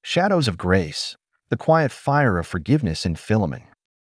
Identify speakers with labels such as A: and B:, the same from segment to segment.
A: Shadows of Grace, the quiet fire of forgiveness in Philemon.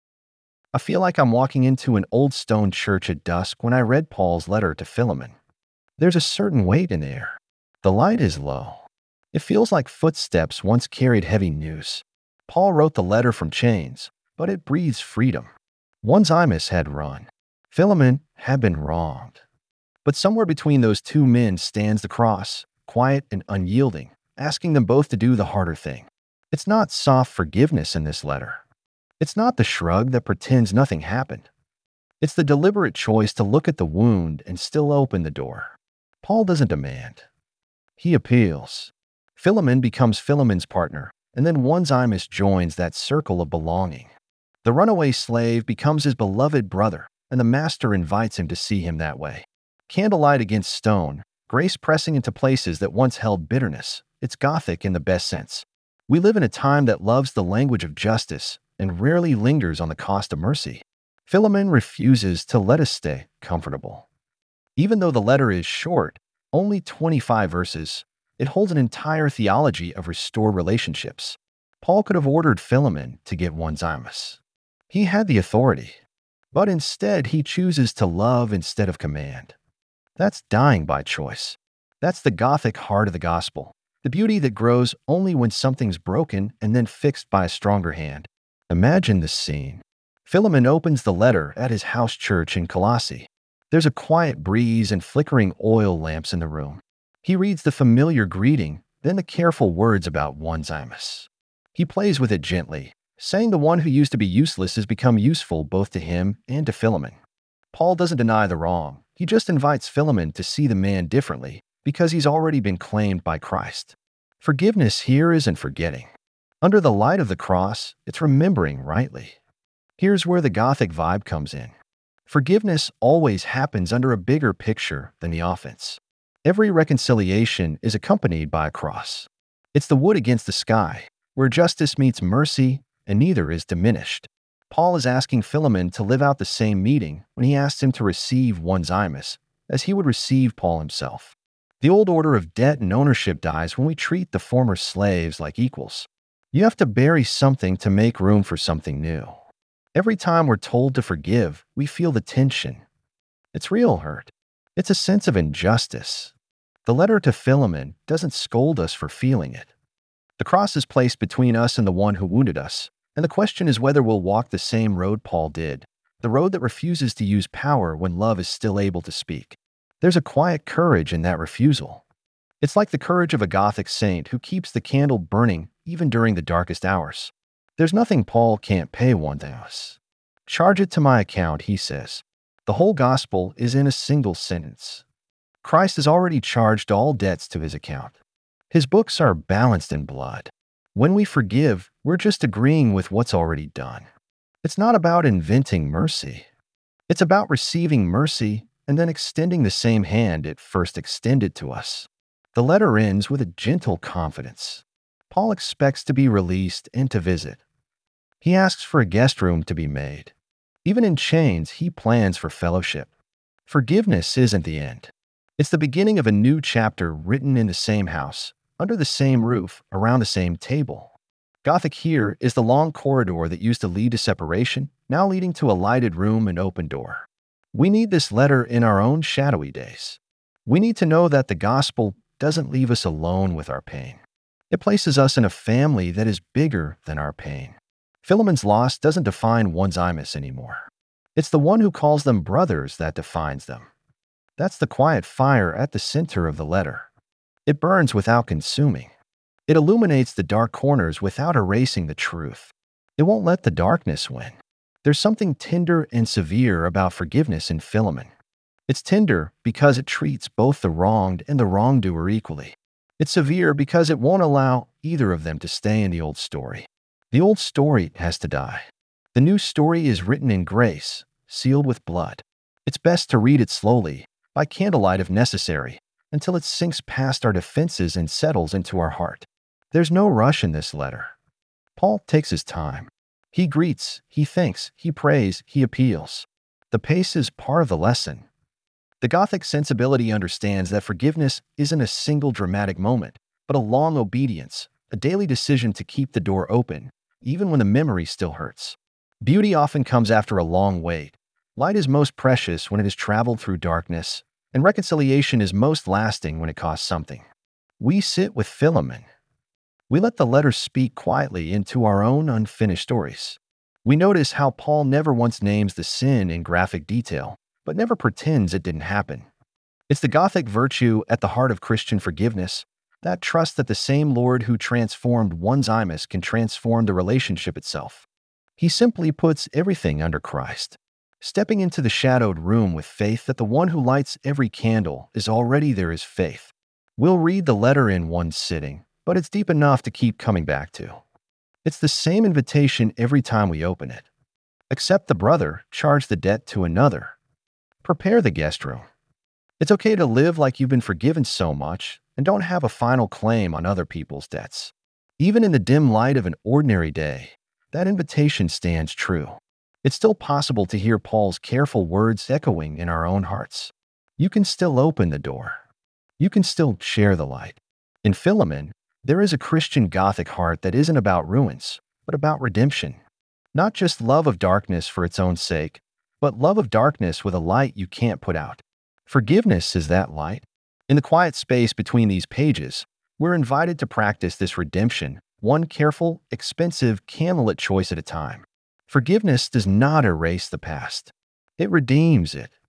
A: I feel like I'm walking into an old stone church at dusk when I read Paul's letter to Philemon. There's a certain weight in the air. The light is low. It feels like footsteps once carried heavy news. Paul wrote the letter from chains, but it breathes freedom. Onesimus had run. Philemon had been wronged. But somewhere between those two men stands the cross, quiet and unyielding, asking them both to do the harder thing. It's not soft forgiveness in this letter. It's not the shrug that pretends nothing happened. It's the deliberate choice to look at the wound and still open the door. Paul doesn't demand. He appeals. Philemon becomes Philemon's partner, and then Onesimus joins that circle of belonging. The runaway slave becomes his beloved brother, and the master invites him to see him that way. Candlelight against stone, grace pressing into places that once held bitterness. It's Gothic in the best sense. We live in a time that loves the language of justice and rarely lingers on the cost of mercy. Philemon refuses to let us stay comfortable. Even though the letter is short, only 25 verses, it holds an entire theology of restored relationships. Paul could have ordered Philemon to get Onesimus. He had the authority, but instead he chooses to love instead of command. That's dying by choice. That's the Gothic heart of the gospel, the beauty that grows only when something's broken and then fixed by a stronger hand. Imagine this scene. Philemon opens the letter at his house church in Colossae. There's a quiet breeze and flickering oil lamps in the room. He reads the familiar greeting, then the careful words about Onesimus. He plays with it gently, saying the one who used to be useless has become useful both to him and to Philemon. Paul doesn't deny the wrong. He just invites Philemon to see the man differently because he's already been claimed by Christ. Forgiveness here isn't forgetting. Under the light of the cross, it's remembering rightly. Here's where the Gothic vibe comes in. Forgiveness always happens under a bigger picture than the offense. Every reconciliation is accompanied by a cross. It's the wood against the sky, where justice meets mercy and neither is diminished. Paul is asking Philemon to live out the same meaning when he asks him to receive Onesimus as he would receive Paul himself. The old order of debt and ownership dies when we treat the former slaves like equals. You have to bury something to make room for something new. Every time we're told to forgive, we feel the tension. It's real hurt. It's a sense of injustice. The letter to Philemon doesn't scold us for feeling it. The cross is placed between us and the one who wounded us, and the question is whether we'll walk the same road Paul did, the road that refuses to use power when love is still able to speak. There's a quiet courage in that refusal. It's like the courage of a Gothic saint who keeps the candle burning even during the darkest hours. There's nothing Paul can't pay Onesimus. Charge it to my account, he says. The whole gospel is in a single sentence. Christ has already charged all debts to his account. His books are balanced in blood. When we forgive, we're just agreeing with what's already done. It's not about inventing mercy. It's about receiving mercy and then extending the same hand it first extended to us. The letter ends with a gentle confidence. Paul expects to be released and to visit. He asks for a guest room to be made. Even in chains, he plans for fellowship. Forgiveness isn't the end. It's the beginning of a new chapter written in the same house, under the same roof, around the same table. Gothic here is the long corridor that used to lead to separation, now leading to a lighted room and open door. We need this letter in our own shadowy days. We need to know that the gospel doesn't leave us alone with our pain. It places us in a family that is bigger than our pain. Philemon's loss doesn't define Onesimus anymore. It's the one who calls them brothers that defines them. That's the quiet fire at the center of the letter. It burns without consuming. It illuminates the dark corners without erasing the truth. It won't let the darkness win. There's something tender and severe about forgiveness in Philemon. It's tender because it treats both the wronged and the wrongdoer equally. It's severe because it won't allow either of them to stay in the old story. The old story has to die. The new story is written in grace, sealed with blood. It's best to read it slowly, by candlelight if necessary, until it sinks past our defenses and settles into our heart. There's no rush in this letter. Paul takes his time. He greets, he thanks, he prays, he appeals. The pace is part of the lesson. The Gothic sensibility understands that forgiveness isn't a single dramatic moment, but a long obedience, a daily decision to keep the door open, even when the memory still hurts. Beauty often comes after a long wait. Light is most precious when it has traveled through darkness, and reconciliation is most lasting when it costs something. We sit with Philemon. We let the letter speak quietly into our own unfinished stories. We notice how Paul never once names the sin in graphic detail, but never pretends it didn't happen. It's the Gothic virtue at the heart of Christian forgiveness, that trust that the same Lord who transformed one's Onesimus can transform the relationship itself. He simply puts everything under Christ, stepping into the shadowed room with faith that the one who lights every candle is already there is faith. We'll read the letter in one sitting, but it's deep enough to keep coming back to. It's the same invitation every time we open it. Accept the brother, charge the debt to another. Prepare the guest room. It's okay to live like you've been forgiven so much and don't have a final claim on other people's debts. Even in the dim light of an ordinary day, that invitation stands true. It's still possible to hear Paul's careful words echoing in our own hearts. You can still open the door. You can still share the light. In Philemon, there is a Christian Gothic heart that isn't about ruins, but about redemption. Not just love of darkness for its own sake, but love of darkness with a light you can't put out. Forgiveness is that light. In the quiet space between these pages, we're invited to practice this redemption, one careful, expensive, candlelit choice at a time. Forgiveness does not erase the past. It redeems it.